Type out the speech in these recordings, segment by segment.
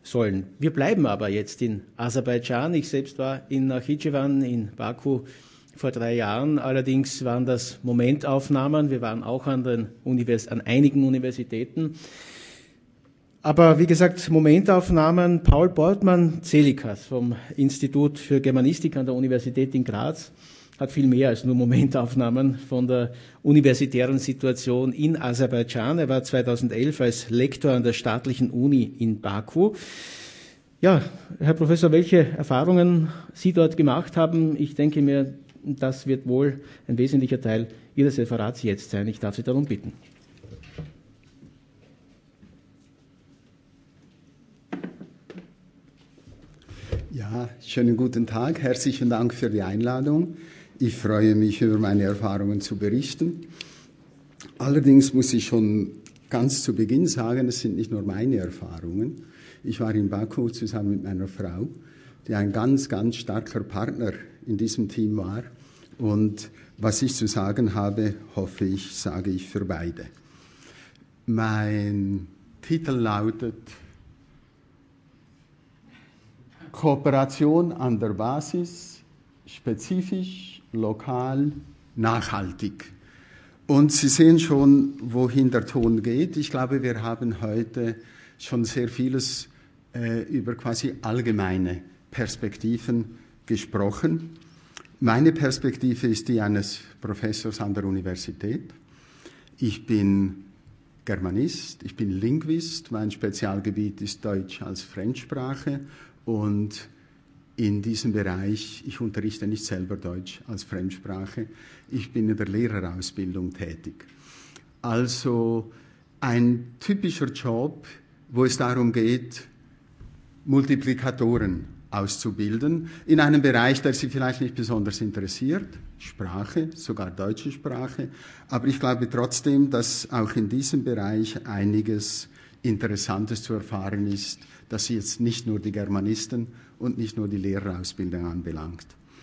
sollen. Wir bleiben aber jetzt in Aserbaidschan. Ich selbst war in Nachitschewan in Baku vor 3 Jahren. Allerdings waren das Momentaufnahmen. Wir waren auch an einigen Universitäten. Aber wie gesagt, Momentaufnahmen. Paul Bortmann-Zelikas vom Institut für Germanistik an der Universität in Graz hat viel mehr als nur Momentaufnahmen von der universitären Situation in Aserbaidschan. Er war 2011 als Lektor an der staatlichen Uni in Baku. Ja, Herr Professor, welche Erfahrungen Sie dort gemacht haben, ich denke mir, das wird wohl ein wesentlicher Teil Ihres Referats jetzt sein. Ich darf Sie darum bitten. Ja, schönen guten Tag. Herzlichen Dank für die Einladung. Ich freue mich, über meine Erfahrungen zu berichten. Allerdings muss ich schon ganz zu Beginn sagen, es sind nicht nur meine Erfahrungen. Ich war in Baku zusammen mit meiner Frau, die ein ganz, ganz starker Partner in diesem Team war. Und was ich zu sagen habe, hoffe ich, sage ich für beide. Mein Titel lautet Kooperation an der Basis, spezifisch, lokal, nachhaltig. Und Sie sehen schon, wohin der Ton geht. Ich glaube, wir haben heute schon sehr vieles über quasi allgemeine Perspektiven gesprochen. Meine Perspektive ist die eines Professors an der Universität. Ich bin Germanist, ich bin Linguist, mein Spezialgebiet ist Deutsch als Fremdsprache und in diesem Bereich, ich unterrichte nicht selber Deutsch als Fremdsprache, ich bin in der Lehrerausbildung tätig. Also ein typischer Job, wo es darum geht, Multiplikatoren auszubilden, in einem Bereich, der Sie vielleicht nicht besonders interessiert, Sprache, sogar deutsche Sprache, aber ich glaube trotzdem, dass auch in diesem Bereich einiges Interessantes zu erfahren ist, dass jetzt nicht nur die Germanisten und nicht nur die Lehrerausbildung anbelangt.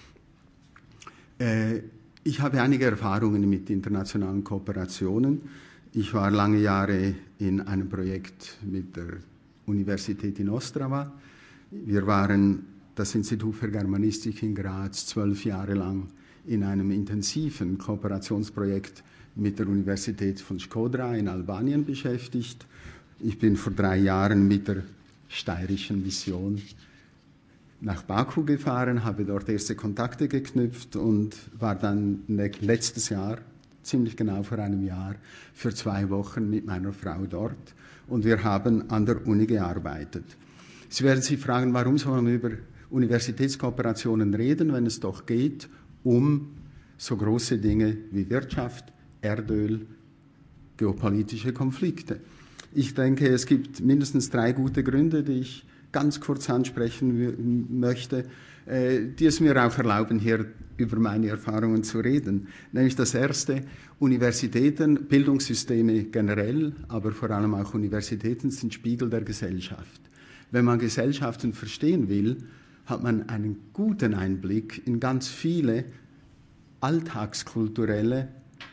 Ich habe einige Erfahrungen mit internationalen Kooperationen. Ich war lange Jahre in einem Projekt mit der Universität in Ostrava. Wir waren das Institut für Germanistik in Graz 12 Jahre lang in einem intensiven Kooperationsprojekt mit der Universität von Shkodra in Albanien beschäftigt. Ich bin vor 3 Jahren mit der steirischen Mission nach Baku gefahren, habe dort erste Kontakte geknüpft und war dann letztes Jahr, ziemlich genau vor einem Jahr, für 2 Wochen mit meiner Frau dort und wir haben an der Uni gearbeitet. Sie werden sich fragen, warum soll man über Universitätskooperationen reden, wenn es doch geht um so große Dinge wie Wirtschaft, Erdöl, geopolitische Konflikte. Ich denke, es gibt mindestens 3 gute Gründe, die ich ganz kurz ansprechen möchte, die es mir auch erlauben, hier über meine Erfahrungen zu reden. Nämlich das erste, Universitäten, Bildungssysteme generell, aber vor allem auch Universitäten sind Spiegel der Gesellschaft. Wenn man Gesellschaften verstehen will, hat man einen guten Einblick in ganz viele alltagskulturelle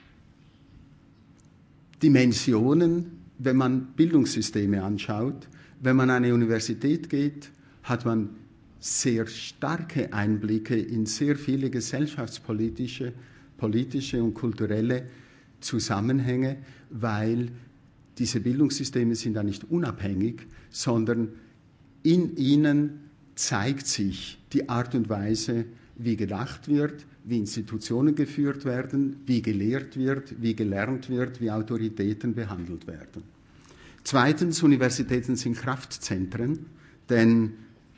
Dimensionen, wenn man Bildungssysteme anschaut. Wenn man an eine Universität geht, hat man sehr starke Einblicke in sehr viele gesellschaftspolitische, politische und kulturelle Zusammenhänge, weil diese Bildungssysteme sind ja nicht unabhängig, sondern in ihnen zeigt sich die Art und Weise, wie gedacht wird, wie Institutionen geführt werden, wie gelehrt wird, wie gelernt wird, wie Autoritäten behandelt werden. Zweitens, Universitäten sind Kraftzentren, denn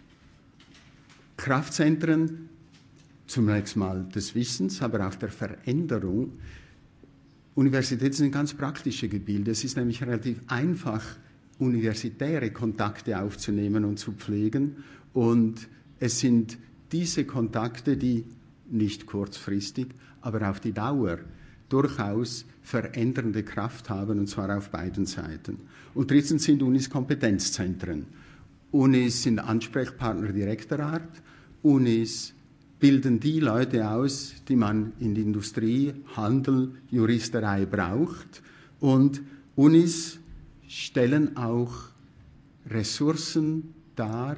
Kraftzentren zunächst mal des Wissens, aber auch der Veränderung. Universitäten sind ganz praktische Gebilde. Es ist nämlich relativ einfach, universitäre Kontakte aufzunehmen und zu pflegen. Und es sind diese Kontakte, die nicht kurzfristig, aber auf die Dauer durchaus verändernde Kraft haben, und zwar auf beiden Seiten. Und drittens sind Unis Kompetenzzentren. Unis sind Ansprechpartner direkter Art. Unis bilden die Leute aus, die man in der Industrie, Handel, Juristerei braucht. Und Unis stellen auch Ressourcen dar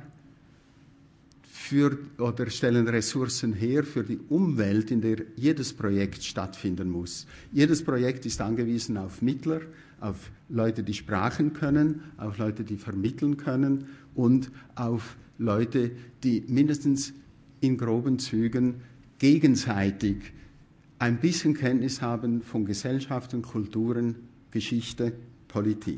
oder stellen Ressourcen her für die Umwelt, in der jedes Projekt stattfinden muss. Jedes Projekt ist angewiesen auf Mittler, auf Leute, die Sprachen können, auf Leute, die vermitteln können und auf Leute, die mindestens in groben Zügen gegenseitig ein bisschen Kenntnis haben von Gesellschaften, Kulturen, Geschichte, Politik.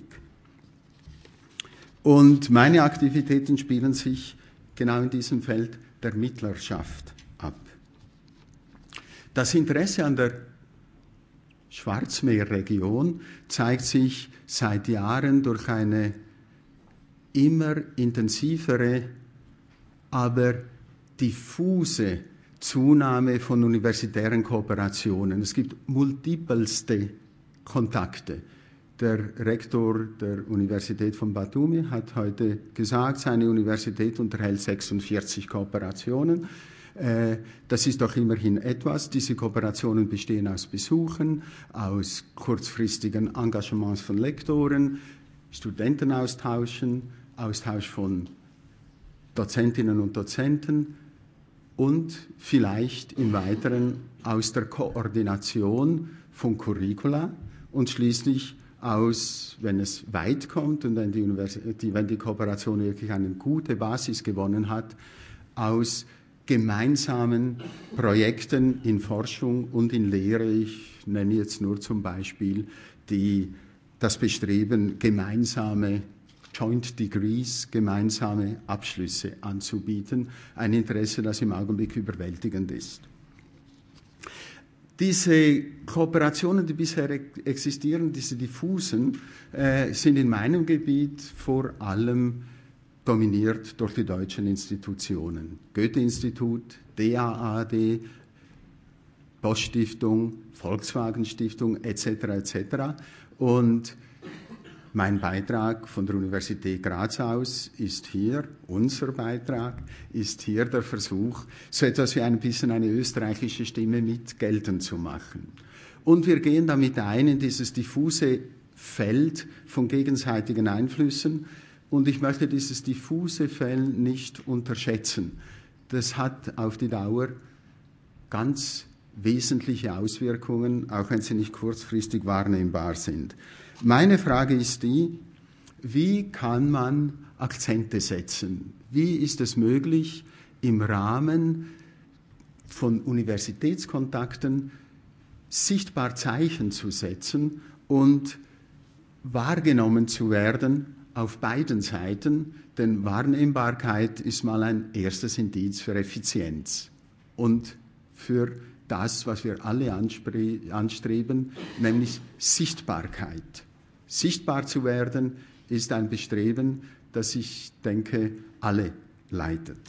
Und meine Aktivitäten spielen sich genau in diesem Feld der Mittlerschaft ab. Das Interesse an der Schwarzmeerregion zeigt sich seit Jahren durch eine immer intensivere, aber diffuse Zunahme von universitären Kooperationen. Es gibt multipelste Kontakte. Der Rektor der Universität von Batumi hat heute gesagt, seine Universität unterhält 46 Kooperationen. Das ist doch immerhin etwas. Diese Kooperationen bestehen aus Besuchen, aus kurzfristigen Engagements von Lektoren, Studentenaustauschen, Austausch von Dozentinnen und Dozenten und vielleicht im Weiteren aus der Koordination von Curricula und schließlich aus, wenn es weit kommt und wenn die Kooperation wirklich eine gute Basis gewonnen hat, aus gemeinsamen Projekten in Forschung und in Lehre. Ich nenne jetzt nur zum Beispiel das Bestreben, gemeinsame Joint Degrees, gemeinsame Abschlüsse anzubieten. Ein Interesse, das im Augenblick überwältigend ist. Diese Kooperationen, die bisher existieren, diese diffusen, sind in meinem Gebiet vor allem dominiert durch die deutschen Institutionen. Goethe-Institut, DAAD, Bosch-Stiftung, Volkswagen-Stiftung etc. etc. Und mein Beitrag von der Universität Graz aus ist hier, unser Beitrag ist hier der Versuch, so etwas wie ein bisschen eine österreichische Stimme mit geltend zu machen. Und wir gehen damit ein in dieses diffuse Feld von gegenseitigen Einflüssen. Und ich möchte dieses diffuse Feld nicht unterschätzen. Das hat auf die Dauer ganz wesentliche Auswirkungen, auch wenn sie nicht kurzfristig wahrnehmbar sind. Meine Frage ist die, wie kann man Akzente setzen? Wie ist es möglich, im Rahmen von Universitätskontakten sichtbar Zeichen zu setzen und wahrgenommen zu werden auf beiden Seiten? Denn Wahrnehmbarkeit ist mal ein erstes Indiz für Effizienz und für das, was wir alle anstreben, nämlich Sichtbarkeit. Sichtbar zu werden, ist ein Bestreben, das ich denke, alle leitet.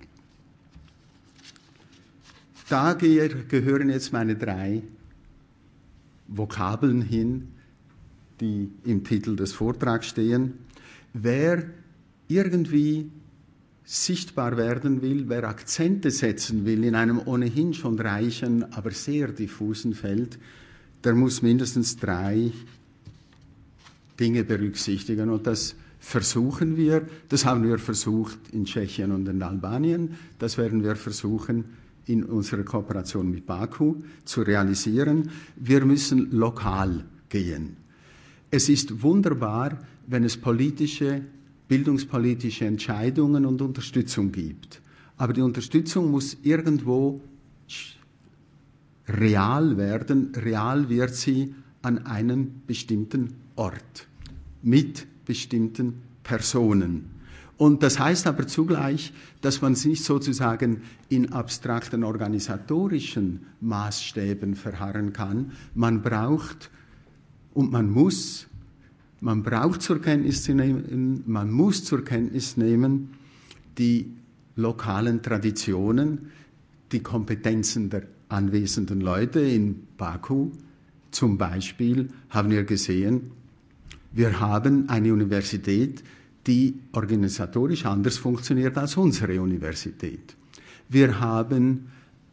Da gehören jetzt meine 3 Vokabeln hin, die im Titel des Vortrags stehen. Wer irgendwie sichtbar werden will, wer Akzente setzen will in einem ohnehin schon reichen, aber sehr diffusen Feld, der muss mindestens 3 Dinge berücksichtigen. Und das versuchen wir, das haben wir versucht in Tschechien und in Albanien, das werden wir versuchen in unserer Kooperation mit Baku zu realisieren. Wir müssen lokal gehen. Es ist wunderbar, wenn es bildungspolitische Entscheidungen und Unterstützung gibt. Aber die Unterstützung muss irgendwo real werden. Real wird sie an einem bestimmten Ort mit bestimmten Personen. Und das heißt aber zugleich, dass man es nicht sozusagen in abstrakten organisatorischen Maßstäben verharren kann. Man braucht und man muss zur Kenntnis nehmen, die lokalen Traditionen, die Kompetenzen der anwesenden Leute. In Baku zum Beispiel haben wir gesehen, wir haben eine Universität, die organisatorisch anders funktioniert als unsere Universität. Wir haben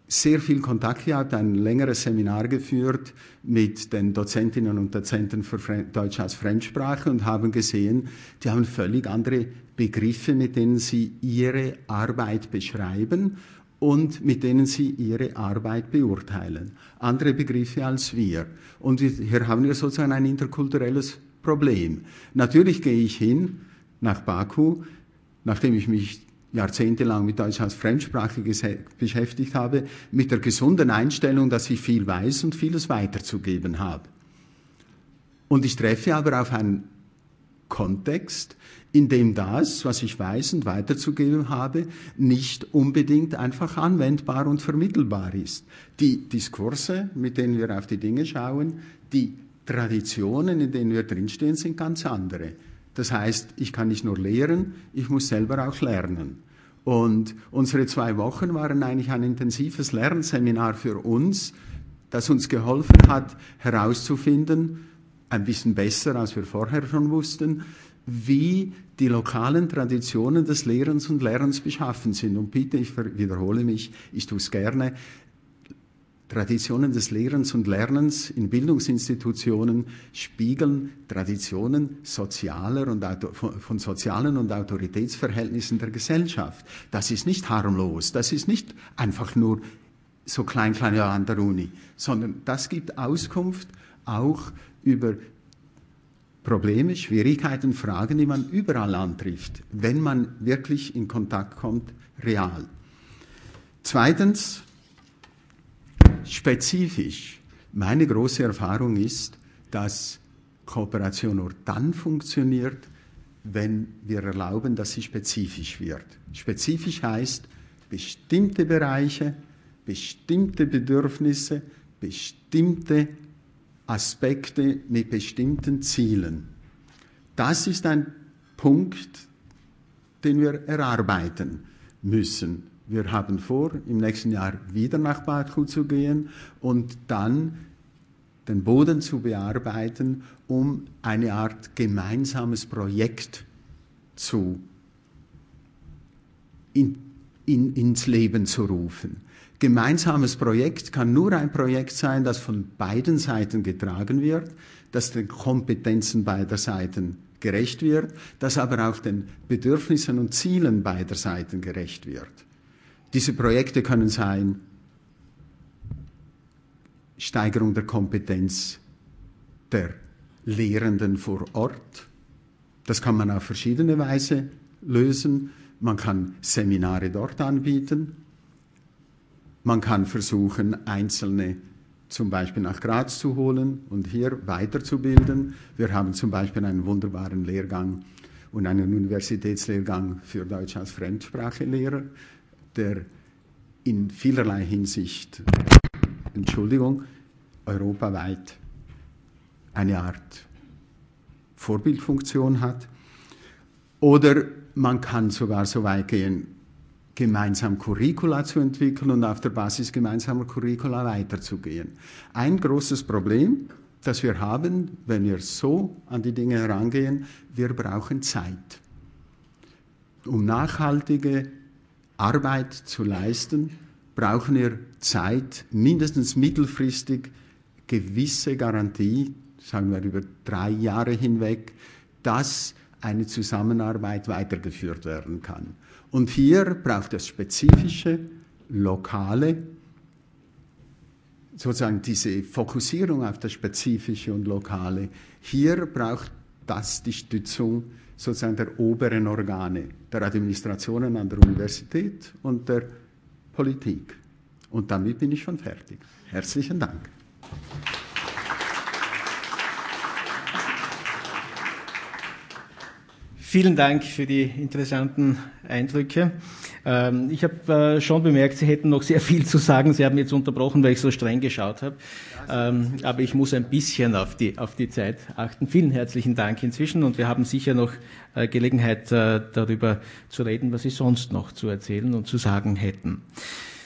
sehr viel Kontakt gehabt, ein längeres Seminar geführt mit den Dozentinnen und Dozenten für Deutsch als Fremdsprache und haben gesehen, die haben völlig andere Begriffe, mit denen sie ihre Arbeit beschreiben und mit denen sie ihre Arbeit beurteilen. Andere Begriffe als wir. Und hier haben wir sozusagen ein interkulturelles Problem. Natürlich gehe ich hin nach Baku, nachdem ich mich jahrzehntelang mit Deutsch als Fremdsprache beschäftigt habe, mit der gesunden Einstellung, dass ich viel weiß und vieles weiterzugeben habe. Und ich treffe aber auf einen Kontext, in dem das, was ich weiß und weiterzugeben habe, nicht unbedingt einfach anwendbar und vermittelbar ist. Die Diskurse, mit denen wir auf die Dinge schauen, die Traditionen, in denen wir drinstehen, sind ganz andere. Das heißt, ich kann nicht nur lehren, ich muss selber auch lernen. Und unsere 2 Wochen waren eigentlich ein intensives Lernseminar für uns, das uns geholfen hat, herauszufinden, ein bisschen besser, als wir vorher schon wussten, wie die lokalen Traditionen des Lehrens und Lernens beschaffen sind. Und bitte, ich wiederhole mich, ich tue es gerne, Traditionen des Lehrens und Lernens in Bildungsinstitutionen spiegeln Traditionen sozialer und von sozialen und Autoritätsverhältnissen der Gesellschaft. Das ist nicht harmlos, das ist nicht einfach nur so klein an der Uni, sondern das gibt Auskunft auch über Probleme, Schwierigkeiten, Fragen, die man überall antrifft, wenn man wirklich in Kontakt kommt, real. Zweitens, spezifisch. Meine große Erfahrung ist, dass Kooperation nur dann funktioniert, wenn wir erlauben, dass sie spezifisch wird. Spezifisch heißt, bestimmte Bereiche, bestimmte Bedürfnisse, bestimmte Aspekte mit bestimmten Zielen. Das ist ein Punkt, den wir erarbeiten müssen. Wir haben vor, im nächsten Jahr wieder nach Baku zu gehen und dann den Boden zu bearbeiten, um eine Art gemeinsames Projekt ins Leben zu rufen. Gemeinsames Projekt kann nur ein Projekt sein, das von beiden Seiten getragen wird, das den Kompetenzen beider Seiten gerecht wird, das aber auch den Bedürfnissen und Zielen beider Seiten gerecht wird. Diese Projekte können sein Steigerung der Kompetenz der Lehrenden vor Ort. Das kann man auf verschiedene Weise lösen. Man kann Seminare dort anbieten. Man kann versuchen, Einzelne zum Beispiel nach Graz zu holen und hier weiterzubilden. Wir haben zum Beispiel einen wunderbaren Lehrgang und einen Universitätslehrgang für Deutsch als Fremdsprachelehrer, der in vielerlei Hinsicht, europaweit eine Art Vorbildfunktion hat. Oder man kann sogar so weit gehen, gemeinsam Curricula zu entwickeln und auf der Basis gemeinsamer Curricula weiterzugehen. Ein großes Problem, das wir haben, wenn wir so an die Dinge herangehen, wir brauchen Zeit. Um nachhaltige Arbeit zu leisten, brauchen wir Zeit, mindestens mittelfristig gewisse Garantie, sagen wir über 3 Jahre hinweg, dass eine Zusammenarbeit weitergeführt werden kann. Und hier braucht es spezifische, lokale, sozusagen diese Fokussierung auf das Spezifische und Lokale. Hier braucht das die Stützung sozusagen der oberen Organe, der Administrationen an der Universität und der Politik. Und damit bin ich schon fertig. Herzlichen Dank. Vielen Dank für die interessanten Eindrücke. Ich habe schon bemerkt, Sie hätten noch sehr viel zu sagen. Sie haben jetzt unterbrochen, weil ich so streng geschaut habe. Aber ich muss ein bisschen auf die Zeit achten. Vielen herzlichen Dank inzwischen und wir haben sicher noch Gelegenheit, darüber zu reden, was Sie sonst noch zu erzählen und zu sagen hätten.